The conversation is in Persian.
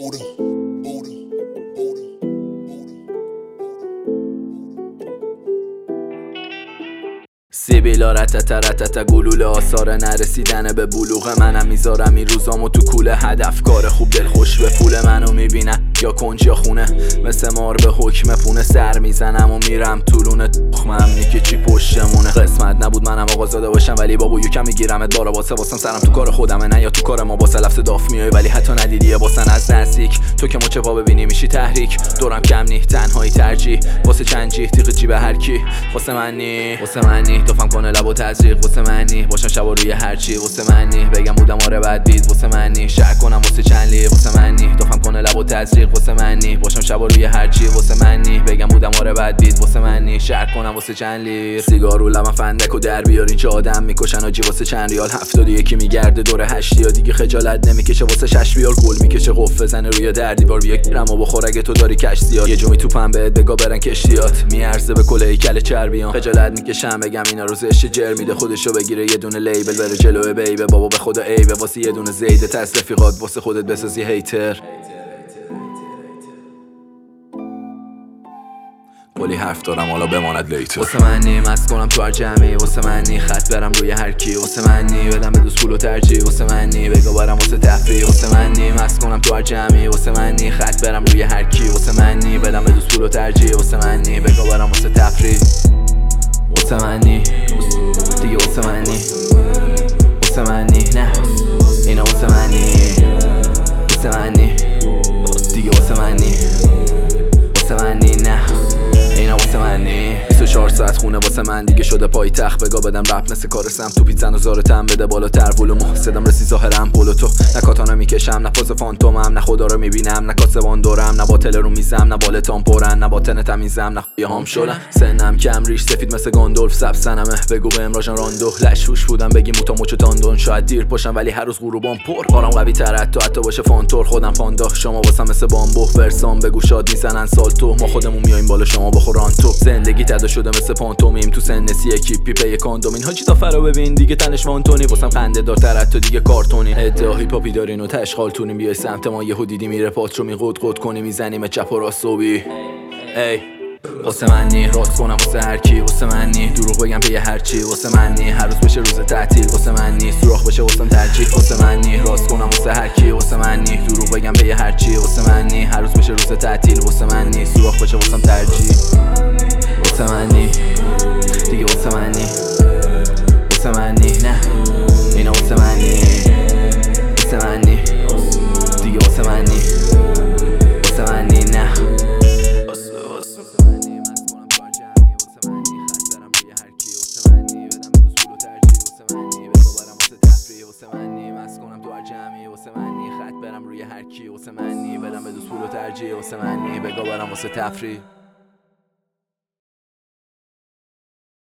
سیبیلا رتت گلوله آثار نرسیدن به بلوغ منم. میذارم این روزامو تو کوله، هدف کار خوب دل خوش به پول منو میبینن یا کنج یا خونه، مثل مار به حکم پونه سر میزنم و میرم طولونه تخمم نیکی چی پشتمونه. قسمت نبود منم آقا زاده باشم، ولی بابا یکم میگیرمت بارا واسم سرم تو کار خودمه نه یا تو کار ما. واسه لفظ داف میای ولی حتی ندیدی واسه از نزدیک، تو که مچ پا ببینی میشی تحریک. دورم کم نی تنهایی ترجیح، واسه چند جیح تیغ جیب هر کی. واسه منی دفعم کنه لب و تزریق، واسه منی باشم شبا روی هرچی. واسه منی بگم بودم آره بد بید، واسه منی شک کنم واسه چندلی. واسه منی دفعم کنه لب و تزریق، واسه منی باشم شبا روی هرچی. واسه منی بگم بودم آره بد بید، واسه منی شک کنم واسه چند لیر. سیگار رو لبم فندک و در بیار اینجا آدم میکشن آجی واسه چند ریال. 71 میگرده دور 8 یا دیگه خجالت نمیکشه واسه 6 بیار. گل میکشه قفل بزنه روی در دیوار. بیا گیرم و بخور اگه تو داری کش زیاد. یه جومی توپم بهت بگا برن کشتیات، میارزه به کل هیکل چربیان. خجالت میکشم بگم اینا روزش جر میده، خودشو بگیره یه دونه لیبل بره جلو بیبه. بابا به خدا عیبه واسه یه دونه زیده تاس رفیقات، واسه خودت بسازی هیتر. کلی حرف دارم حالا بماند لیتر. واسه منی مست کنم تو هر جمعی، واسه منی خط برم روی هر کی. واسه منی بدم به دوست پول و ترجیح، واسه منی بگا برم واسه تفریح. واسه منی مست کنم تو هر جمعی، واسه منی خط برم روی هر کی. واسه منی بدم به دوست پول و ترجیح، واسه منی بگا برم واسه تفریح. واسه منی دیگه، واسه منی نه اینا. واسه منی دیگه، واسه منی نه اینا. واسه منی 24 ساعت خونه واسه من دیگه شده پای تخت. بگا بدم رپ مثل کار سم، تو پیتزن و زارتم بده بالاتر. ولو محسدم رسی ظاهرم پلو تو، نه کاتانا میکشم نه پاس فانتومم، نه خدا رو میبینم نه کاسبان دورم، نه باتل رو میزم نه بالتام پرن، نه باطن تمیزم نه خیام شلم. سنم کم ریش سفید مثل گاندولف سب سنمه. بگو بهم راجان راندو لشوش بودم بگی موتا مچو تاندون. شاید دیر پاشم ولی هر روز غروبام پر. کارم قوی تر حتی باشه فانتور. خودم فاندا شما واسم مثل بامبو ورسام. بگو شاد میزنن سالتو، ما خودمون میایم بالا شما بخوران تو. زندگی تدا شده مثل پانتومیم تو سن سی اکیپی پی کاندوم. این حاجی تا فرا ببین دیگه تنش وانتونی، واسم خنده دارتر حتی دیگه کارتونی. ادعا هیپاپی دارین و تشغال تونیم، بیای سمت ما یهو دیدی میره پاترو میقد کنی میزنیم چپ و راست صبحی. ای واسه منی راست کنم واسه هر کی. واسه منی دروغ بگم به هرچی. واسه منی هر روز بشه روز تعطیل. واسه منی سوراخ بشه واسم ترجیح. واسه منی راست کنم واسه هر کی. واسه منی دروغ بگم به هرچی. واسه منی هر روز بشه روز تعطیل. واسه منی سوراخ بشه واسم ترجیح. واسه منی دیگه، واسه منی نه اینا. واسه منی دیگه، واسه منی نه. واسه منی خط برم روی هر کی. واسه منی بدم به دوست پول و ترجیح، واسه منی بگا برم واسه تفریح.